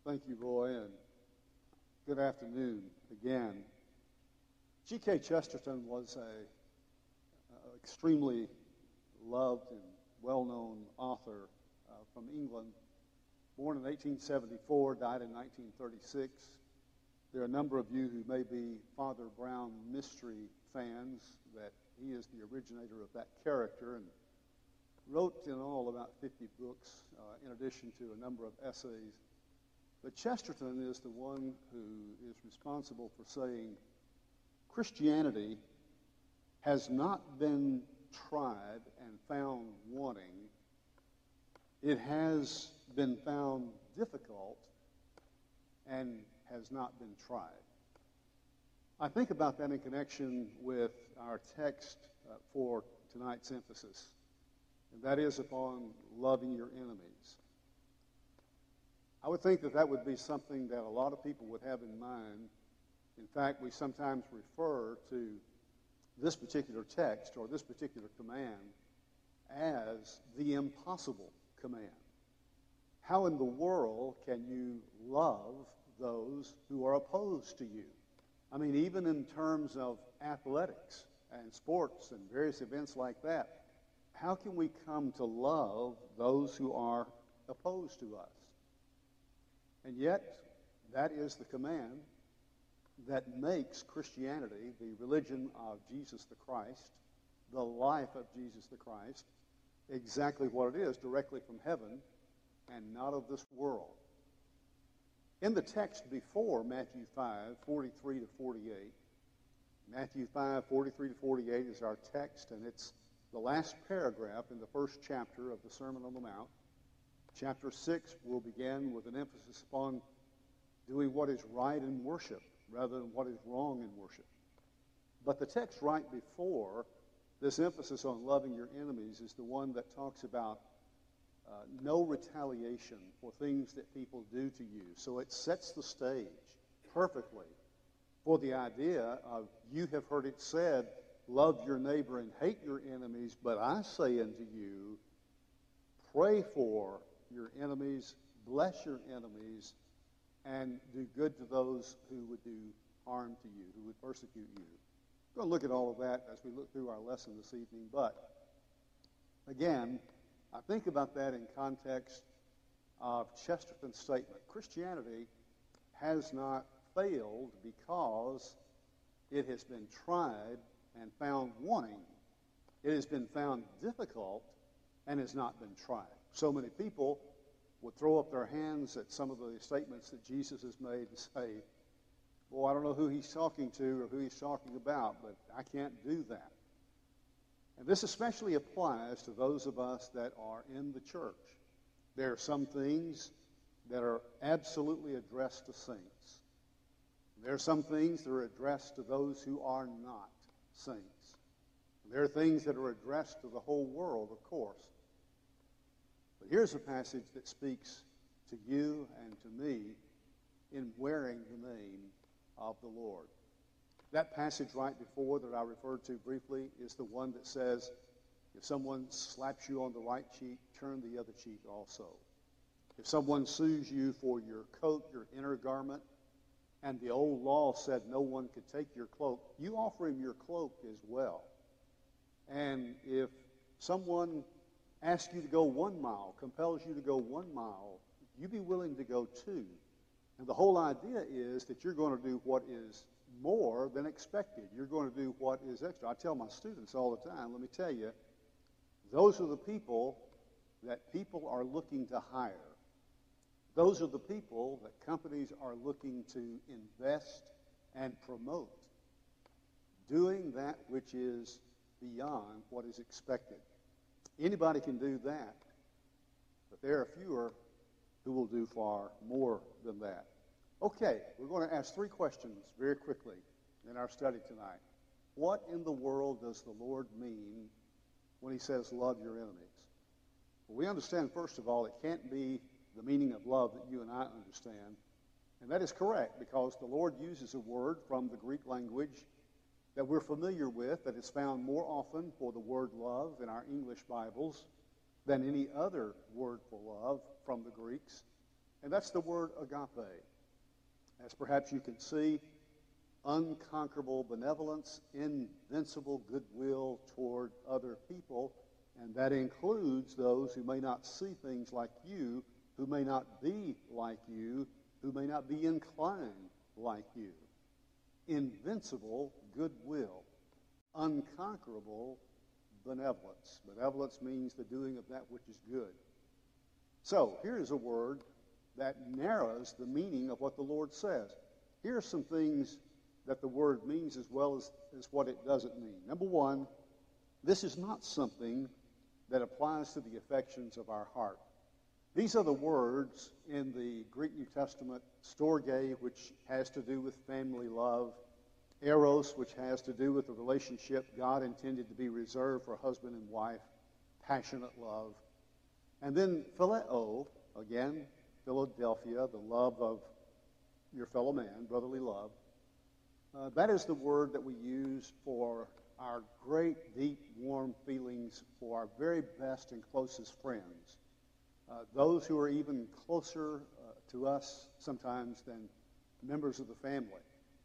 Thank you, Roy, and good afternoon again. G.K. Chesterton was a extremely loved and well-known author from England. Born in 1874, died in 1936. There are a number of you who may be Father Brown mystery fans, that he is the originator of that character and wrote in all about 50 books in addition to a number of essays. But Chesterton is the one who is responsible for saying Christianity has not been tried and found wanting. It has been found difficult and has not been tried. I think about that in connection with our text for tonight's emphasis, and that is upon loving your enemies. I would think that that would be something that a lot of people would have in mind. In fact, we sometimes refer to this particular text or this particular command as the impossible command. How in the world can you love those who are opposed to you? I mean, even in terms of athletics and sports and various events like that, how can we come to love those who are opposed to us? And yet, that is the command that makes Christianity, the religion of Jesus the Christ, the life of Jesus the Christ, exactly what it is, directly from heaven and not of this world. In the text before Matthew 5, 43 to 48, Matthew 5, 43 to 48 is our text, and it's the last paragraph in the first chapter of the Sermon on the Mount. Chapter 6 will begin with an emphasis upon doing what is right in worship rather than what is wrong in worship. But the text right before this emphasis on loving your enemies is the one that talks about no retaliation for things that people do to you. So it sets the stage perfectly for the idea of, you have heard it said, love your neighbor and hate your enemies, but I say unto you, pray for your enemies, bless your enemies, and do good to those who would do harm to you, who would persecute you. We're going to look at all of that as we look through our lesson this evening, but again, I think about that in context of Chesterton's statement. Christianity has not failed because it has been tried and found wanting. It has been found difficult and has not been tried. So many people would throw up their hands at some of the statements that Jesus has made and say, well, I don't know who he's talking to or who he's talking about, but I can't do that. And this especially applies to those of us that are in the church. There are some things that are absolutely addressed to saints. There are some things that are addressed to those who are not saints. There are things that are addressed to the whole world, of course. But here's a passage that speaks to you and to me in wearing the name of the Lord. That passage right before that I referred to briefly is the one that says, if someone slaps you on the right cheek, turn the other cheek also. If someone sues you for your coat, your inner garment, and the old law said no one could take your cloak, you offer him your cloak as well. And if someone asks you to go 1 mile, compels you to go 1 mile, you be willing to go 2. And the whole idea is that you're going to do what is more than expected. You're going to do what is extra. I tell my students all the time, let me tell you, those are the people that people are looking to hire. Those are the people that companies are looking to invest and promote, doing that which is beyond what is expected. Anybody can do that, but there are fewer who will do far more than that. Okay, we're going to ask 3 questions very quickly in our study tonight. What in the world does the Lord mean when he says love your enemies? Well, we understand, first of all, it can't be the meaning of love that you and I understand. And that is correct, because the Lord uses a word from the Greek language that we're familiar with, that is found more often for the word love in our English Bibles than any other word for love from the Greeks. And that's the word agape. As perhaps you can see, unconquerable benevolence, invincible goodwill toward other people, and that includes those who may not see things like you, who may not be like you, who may not be inclined like you. Invincible goodwill, unconquerable benevolence. Benevolence means the doing of that which is good. So here is a word that narrows the meaning of what the Lord says. Here are some things that the word means as well as what it doesn't mean. Number one, this is not something that applies to the affections of our heart. These are the words in the Greek New Testament, storge, which has to do with family love, eros, which has to do with the relationship God intended to be reserved for husband and wife, passionate love, and then phileo, again, Philadelphia, the love of your fellow man, brotherly love. That is the word that we use for our great, deep, warm feelings for our very best and closest friends. Those who are even closer to us sometimes than members of the family.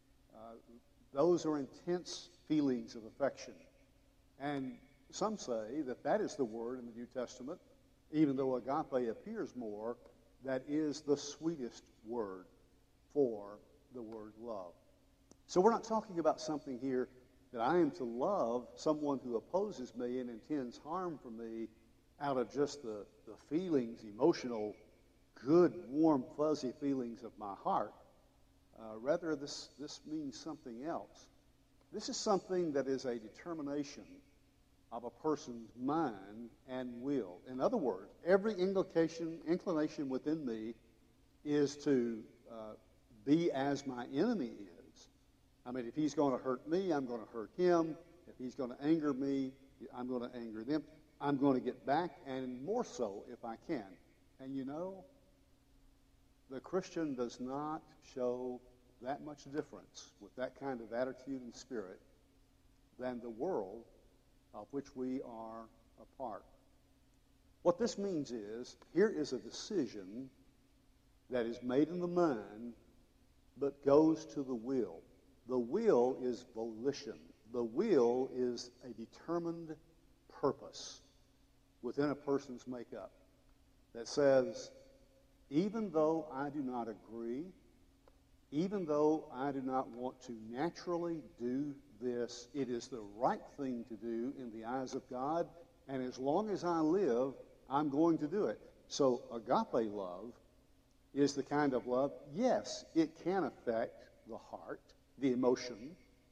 Those are intense feelings of affection. And some say that that is the word in the New Testament, even though agape appears more, that is the sweetest word for the word love. So we're not talking about something here that I am to love someone who opposes me and intends harm for me out of just the feelings, emotional, good, warm, fuzzy feelings of my heart. Rather, this means something else. This is something that is a determination of a person's mind and will. In other words, every inclination within me is to be as my enemy is. I mean, if he's going to hurt me, I'm going to hurt him. If he's going to anger me, I'm going to anger them. I'm going to get back, and more so if I can. And you know, the Christian does not show that much difference with that kind of attitude and spirit than the world of which we are a part. What this means is, here is a decision that is made in the mind but goes to the will. The will is volition. The will is a determined purpose within a person's makeup that says, even though I do not agree, even though I do not want to naturally do this, it is the right thing to do in the eyes of God, and as long as I live, I'm going to do it. So agape love is the kind of love, yes, it can affect the heart, the emotion,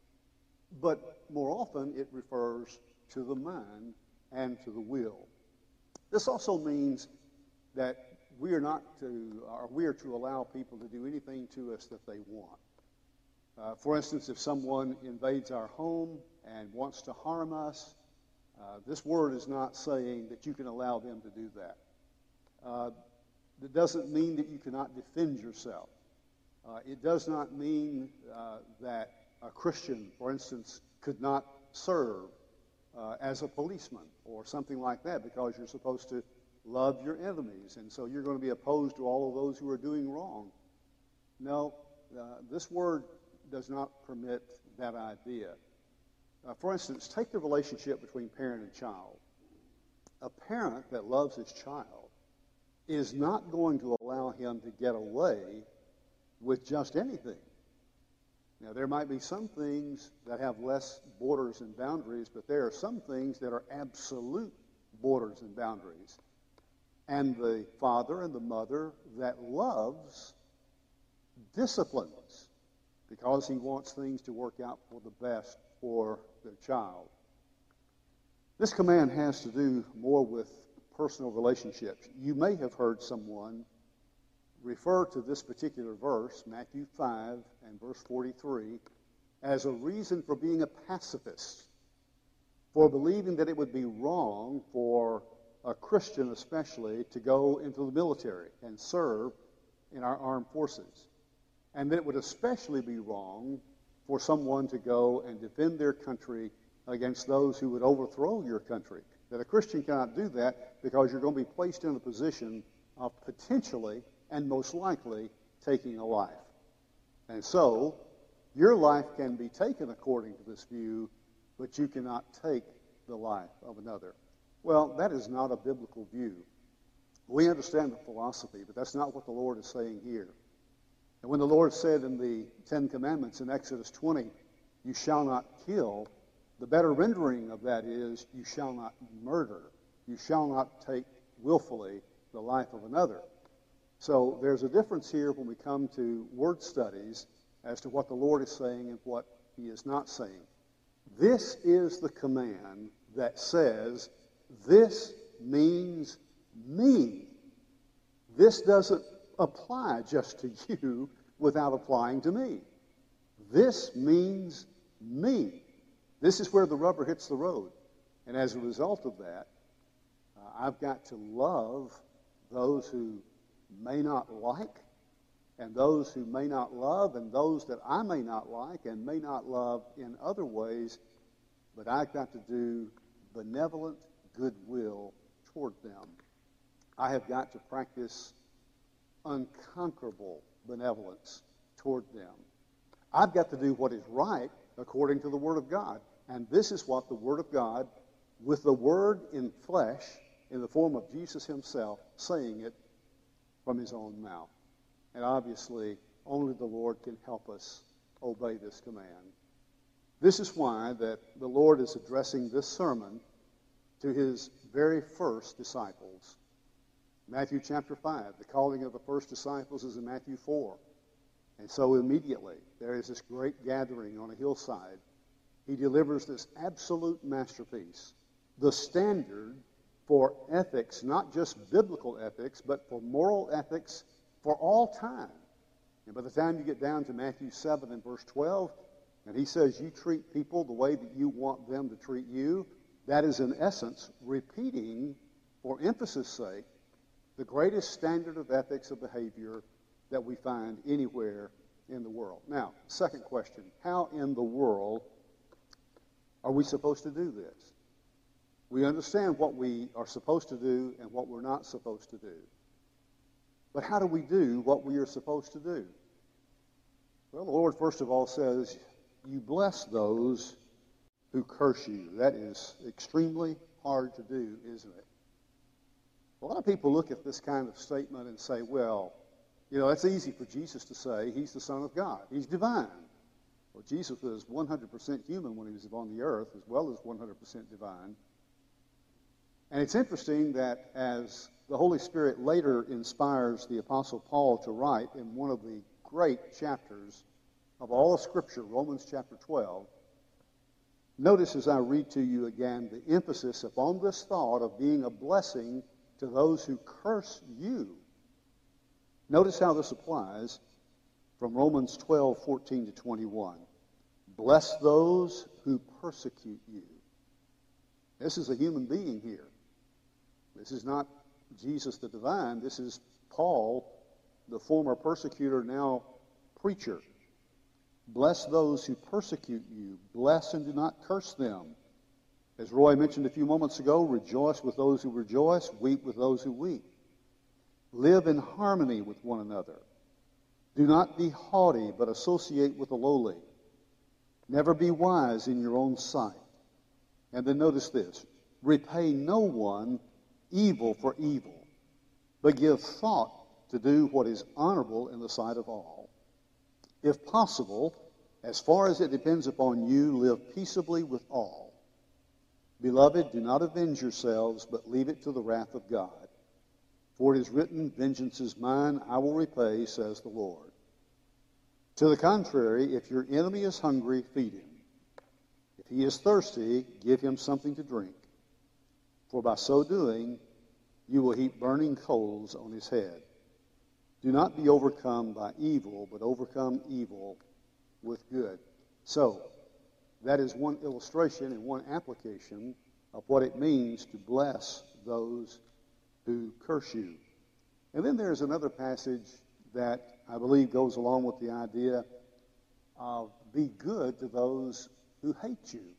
but more often it refers to the mind and to the will. This also means that we are to allow people to do anything to us that they want. For instance, if someone invades our home and wants to harm us, this word is not saying that you can allow them to do that. It doesn't mean that you cannot defend yourself. It does not mean that a Christian, for instance, could not serve as a policeman or something like that because you're supposed to love your enemies, and so you're going to be opposed to all of those who are doing wrong. No, this word does not permit that idea. For instance, take the relationship between parent and child. A parent that loves his child is not going to allow him to get away with just anything. Now, there might be some things that have less borders and boundaries, but there are some things that are absolute borders and boundaries. And the father and the mother that loves disciplines because he wants things to work out for the best for their child. This command has to do more with personal relationships. You may have heard someone refer to this particular verse, Matthew 5 and verse 43, as a reason for being a pacifist, for believing that it would be wrong for a Christian especially to go into the military and serve in our armed forces. And that it would especially be wrong for someone to go and defend their country against those who would overthrow your country. That a Christian cannot do that because you're going to be placed in a position of potentially and most likely taking a life. And so, your life can be taken according to this view, but you cannot take the life of another. Well, that is not a biblical view. We understand the philosophy, but that's not what the Lord is saying here. And when the Lord said in the Ten Commandments in Exodus 20, you shall not kill, the better rendering of that is, you shall not murder. You shall not take willfully the life of another. So there's a difference here when we come to word studies as to what the Lord is saying and what he is not saying. This is the command that says, this means me. This doesn't apply just to you without applying to me. This means me. This is where the rubber hits the road. And as a result of that, I've got to love those who may not like, and those who may not love, and those that I may not like and may not love in other ways, but I've got to do benevolent goodwill toward them. I have got to practice unconquerable benevolence toward them. I've got to do what is right according to the Word of God. And this is what the Word of God, with the Word in flesh, in the form of Jesus himself, saying it from his own mouth. And obviously, only the Lord can help us obey this command. This is why that the Lord is addressing this sermon to his very first disciples. Matthew chapter 5, the calling of the first disciples is in Matthew 4. And so immediately, there is this great gathering on a hillside. He delivers this absolute masterpiece, the standard for ethics, not just biblical ethics, but for moral ethics for all time. And by the time you get down to Matthew 7 and verse 12, and he says you treat people the way that you want them to treat you, that is in essence repeating, for emphasis' sake, the greatest standard of ethics of behavior that we find anywhere in the world. Now, second question, how in the world are we supposed to do this? We understand what we are supposed to do and what we're not supposed to do. But how do we do what we are supposed to do? Well, the Lord, first of all, says, you bless those who curse you. That is extremely hard to do, isn't it? A lot of people look at this kind of statement and say, well, you know, it's easy for Jesus to say he's the Son of God. He's divine. Well, Jesus was 100% human when he was on the earth, as well as 100% divine. And it's interesting that as the Holy Spirit later inspires the Apostle Paul to write in one of the great chapters of all of Scripture, Romans chapter 12, notice as I read to you again the emphasis upon this thought of being a blessing to those who curse you. Notice how this applies from Romans 12:14 to 21. Bless those who persecute you. This is a human being here. This is not Jesus the divine. This is Paul, the former persecutor, now preacher. Bless those who persecute you. Bless and do not curse them. As Roy mentioned a few moments ago, rejoice with those who rejoice, weep with those who weep. Live in harmony with one another. Do not be haughty, but associate with the lowly. Never be wise in your own sight. And then notice this. Repay no one evil for evil, but give thought to do what is honorable in the sight of all. If possible, as far as it depends upon you, live peaceably with all. Beloved, do not avenge yourselves, but leave it to the wrath of God. For it is written, vengeance is mine, I will repay, says the Lord. To the contrary, if your enemy is hungry, feed him. If he is thirsty, give him something to drink. For by so doing, you will heap burning coals on his head. Do not be overcome by evil, but overcome evil with good. So, that is one illustration and one application of what it means to bless those who curse you. And then there's another passage that I believe goes along with the idea of be good to those who hate you,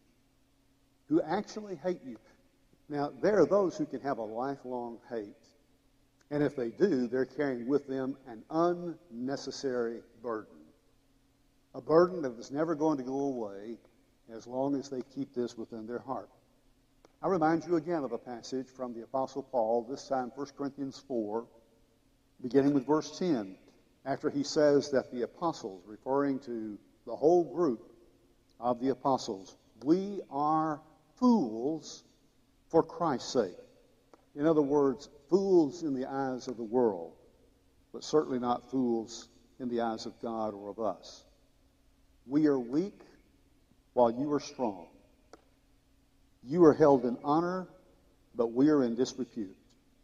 who actually hate you. Now, there are those who can have a lifelong hate, And if they do, they're carrying with them an unnecessary burden. A burden that is never going to go away as long as they keep this within their heart. I remind you again of a passage from the Apostle Paul, this time 1 Corinthians 4, beginning with verse 10, after he says that the apostles, referring to the whole group of the apostles, we are fools for Christ's sake. In other words, fools in the eyes of the world, but certainly not fools in the eyes of God or of us. We are weak while you are strong. You are held in honor, but we are in disrepute.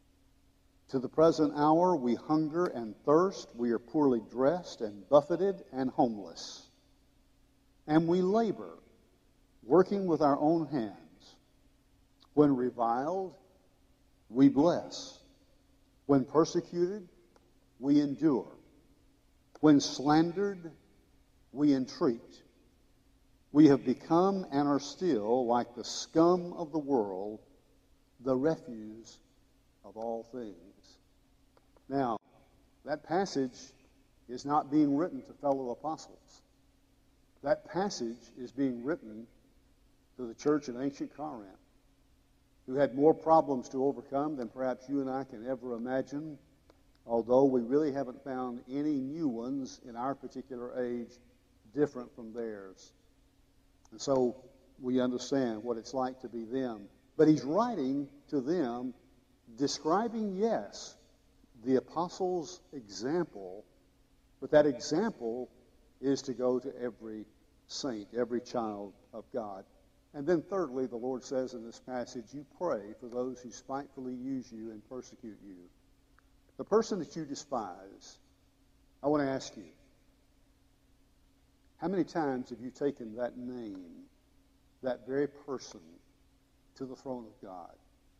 To the present hour we hunger and thirst, we are poorly dressed and buffeted and homeless. And we labor, working with our own hands. When reviled, we bless. When persecuted, we endure. When slandered, we entreat. We have become and are still like the scum of the world, the refuse of all things. Now, that passage is not being written to fellow apostles. That passage is being written to the church in ancient Corinth, who had more problems to overcome than perhaps you and I can ever imagine, although we really haven't found any new ones in our particular age different from theirs. And so we understand what it's like to be them. But he's writing to them, describing, yes, the apostles' example, but that example is to go to every saint, every child of God. And then thirdly, the Lord says in this passage, you pray for those who spitefully use you and persecute you. The person that you despise, I want to ask you, how many times have you taken that name, that very person, to the throne of God?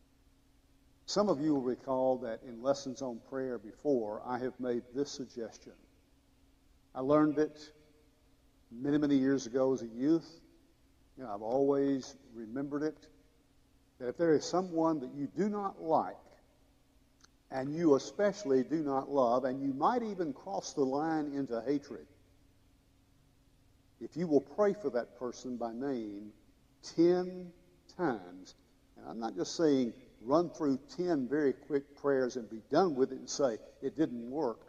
Some of you will recall that in lessons on prayer before, I have made this suggestion. I learned it many, many years ago as a youth. I've always remembered it, that if there is someone that you do not like, and you especially do not love, and you might even cross the line into hatred, if you will pray for that person by name 10 times, and I'm not just saying run through 10 very quick prayers and be done with it and say, it didn't work.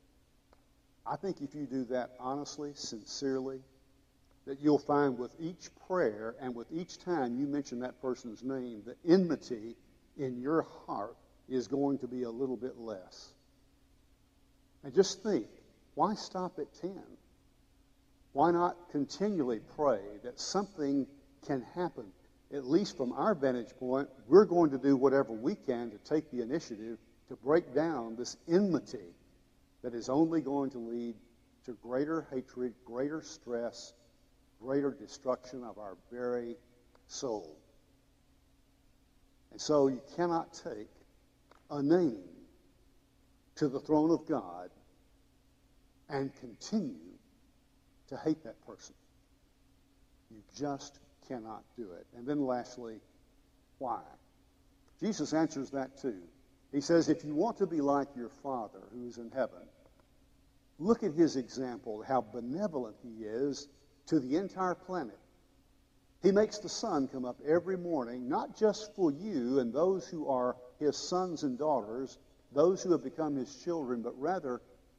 I think if you do that honestly, sincerely, that you'll find with each prayer and with each time you mention that person's name, the enmity in your heart is going to be a little bit less. And just think, why stop at 10? Why not continually pray that something can happen? At least from our vantage point, we're going to do whatever we can to take the initiative to break down this enmity that is only going to lead to greater hatred, greater stress, greater destruction of our very soul. And so you cannot take a name to the throne of God and continue to hate that person. You just cannot do it. And then lastly, why? Jesus answers that too. He says, if you want to be like your Father who is in heaven, look at his example, how benevolent he is to the entire planet. He makes the sun come up every morning, not just for you and those who are his sons and daughters, those who have become his children, but rather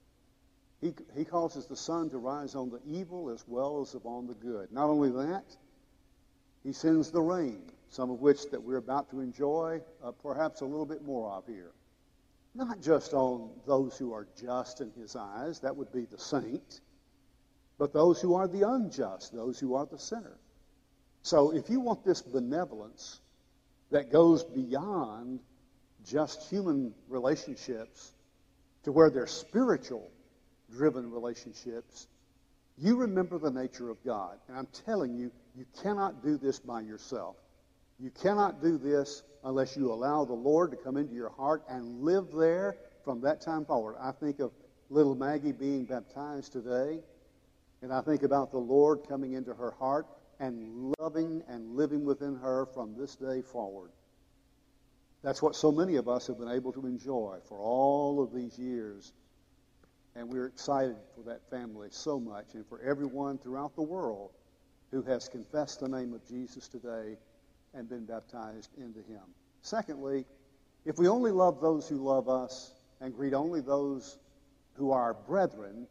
he causes the sun to rise on the evil as well as upon the good. Not only that, he sends the rain, some of which that we're about to enjoy, perhaps a little bit more of here. Not just on those who are just in his eyes, that would be the saint, but those who are the unjust, those who are the sinner. So if you want this benevolence that goes beyond just human relationships to where they're spiritual-driven relationships, you remember the nature of God. And I'm telling you, you cannot do this by yourself. You cannot do this unless you allow the Lord to come into your heart and live there from that time forward. I think of little Maggie being baptized today, and I think about the Lord coming into her heart and loving and living within her from this day forward. That's what so many of us have been able to enjoy for all of these years. And we're excited for that family so much, and for everyone throughout the world who has confessed the name of Jesus today and been baptized into him. Secondly, if we only love those who love us and greet only those who are brethren,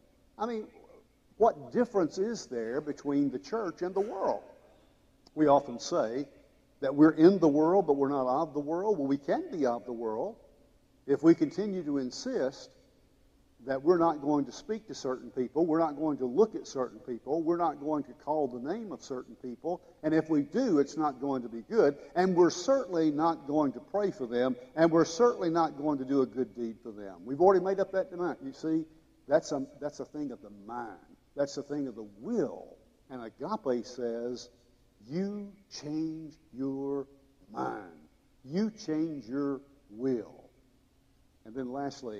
what difference is there between the church and the world? We often say that we're in the world, but we're not of the world. Well, we can be of the world if we continue to insist that we're not going to speak to certain people, we're not going to look at certain people, we're not going to call the name of certain people, and if we do, it's not going to be good, and we're certainly not going to pray for them, and we're certainly not going to do a good deed for them. We've already made up that mind. You see, that's a thing of the mind. That's a thing of the will. And agape says, you change your mind. You change your will. And then lastly,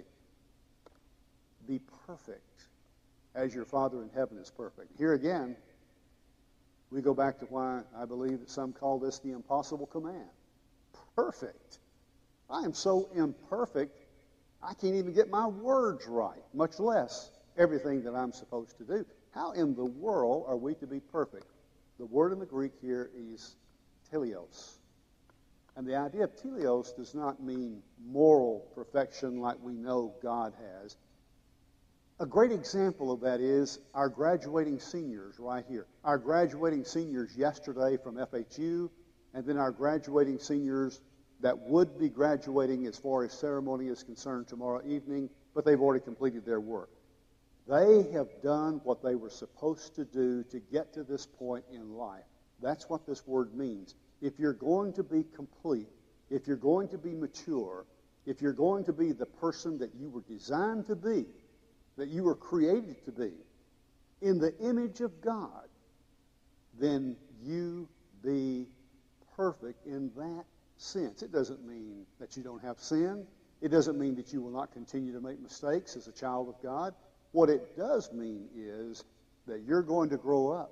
be perfect as your Father in heaven is perfect. Here again, we go back to why I believe that some call this the impossible command. Perfect. I am so imperfect, I can't even get my words right, much less everything that I'm supposed to do. How in the world are we to be perfect? The word in the Greek here is teleos. And the idea of teleos does not mean moral perfection like we know God has. A great example of that is our graduating seniors right here. Our graduating seniors yesterday from FHU, and then our graduating seniors that would be graduating as far as ceremony is concerned tomorrow evening, but they've already completed their work. They have done what they were supposed to do to get to this point in life. That's what this word means. If you're going to be complete, if you're going to be mature, if you're going to be the person that you were designed to be, that you were created to be, in the image of God, then you be perfect in that sense. It doesn't mean that you don't have sin. It doesn't mean that you will not continue to make mistakes as a child of God. What it does mean is that you're going to grow up.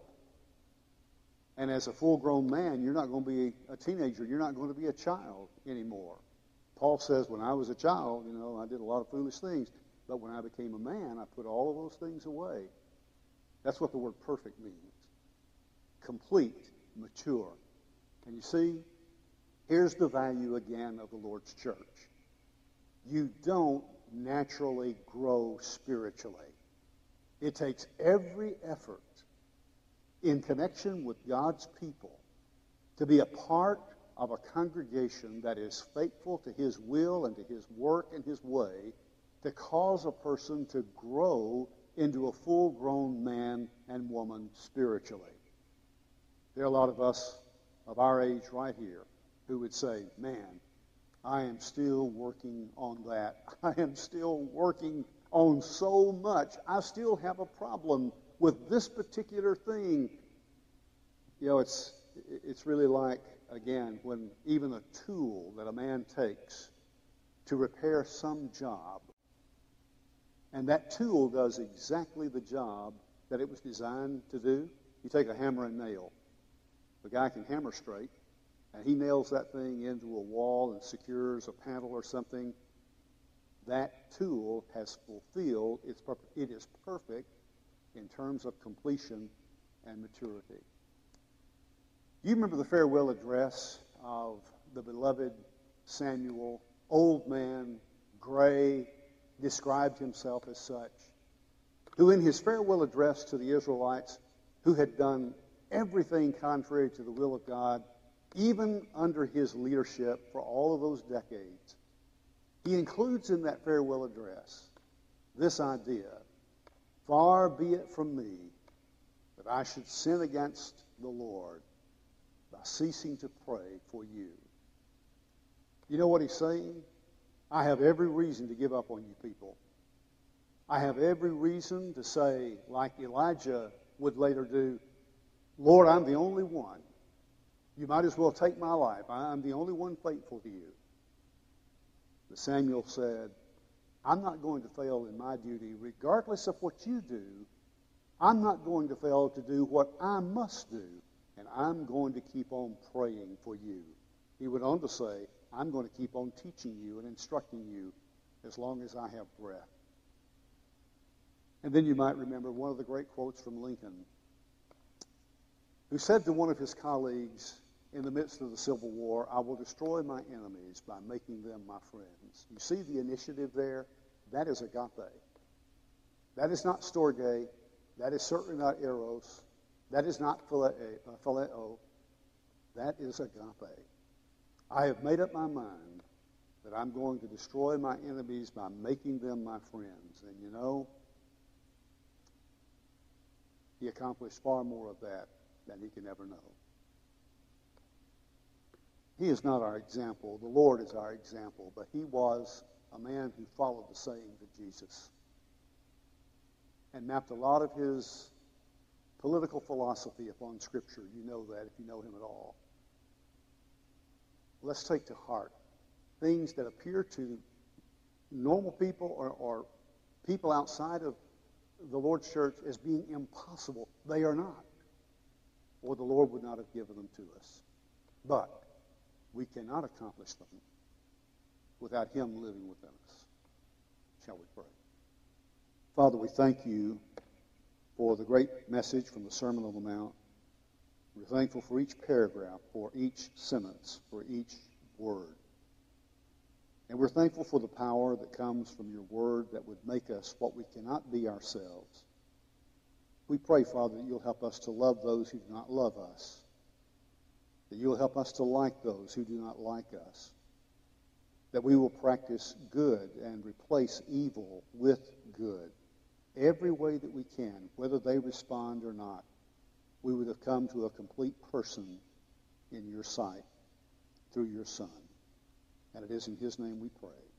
And as a full-grown man, you're not going to be a teenager. You're not going to be a child anymore. Paul says, when I was a child, I did a lot of foolish things. But when I became a man, I put all of those things away. That's what the word perfect means. Complete, mature. And you see, here's the value again of the Lord's church. You don't naturally grow spiritually. It takes every effort in connection with God's people to be a part of a congregation that is faithful to His will and to His work and His way, to cause a person to grow into a full-grown man and woman spiritually. There are a lot of us of our age right here who would say, man, I am still working on that. I am still working on so much. I still have a problem with this particular thing. It's really like, again, when even a tool that a man takes to repair some job, and that tool does exactly the job that it was designed to do. You take a hammer and nail. The guy can hammer straight, and he nails that thing into a wall and secures a panel or something. That tool has fulfilled its purpose. It is perfect in terms of completion and maturity. You remember the farewell address of the beloved Samuel, old man, gray, described himself as such, who in his farewell address to the Israelites, who had done everything contrary to the will of God, even under his leadership for all of those decades, he includes in that farewell address this idea, far be it from me that I should sin against the Lord by ceasing to pray for you. You know what he's saying? I have every reason to give up on you people. I have every reason to say, like Elijah would later do, Lord, I'm the only one. You might as well take my life. I'm the only one faithful to you. But Samuel said, I'm not going to fail in my duty, regardless of what you do. I'm not going to fail to do what I must do, and I'm going to keep on praying for you. He went on to say, I'm going to keep on teaching you and instructing you as long as I have breath. And then you might remember one of the great quotes from Lincoln, who said to one of his colleagues in the midst of the Civil War, I will destroy my enemies by making them my friends. You see the initiative there? That is agape. That is not storge. That is certainly not eros. That is not phileo. That is agape. I have made up my mind that I'm going to destroy my enemies by making them my friends. And you know, he accomplished far more of that than he can ever know. He is not our example. The Lord is our example. But he was a man who followed the sayings of Jesus and mapped a lot of his political philosophy upon Scripture. You know that if you know him at all. Let's take to heart things that appear to normal people or people outside of the Lord's church as being impossible. They are not, or the Lord would not have given them to us. But we cannot accomplish them without him living within us. Shall we pray? Father, we thank you for the great message from the Sermon on the Mount. We're thankful for each paragraph, for each sentence, for each word. And we're thankful for the power that comes from your word that would make us what we cannot be ourselves. We pray, Father, that you'll help us to love those who do not love us, that you'll help us to like those who do not like us, that we will practice good and replace evil with good every way that we can, whether they respond or not. We would have come to a complete person in your sight through your Son. And it is in his name we pray.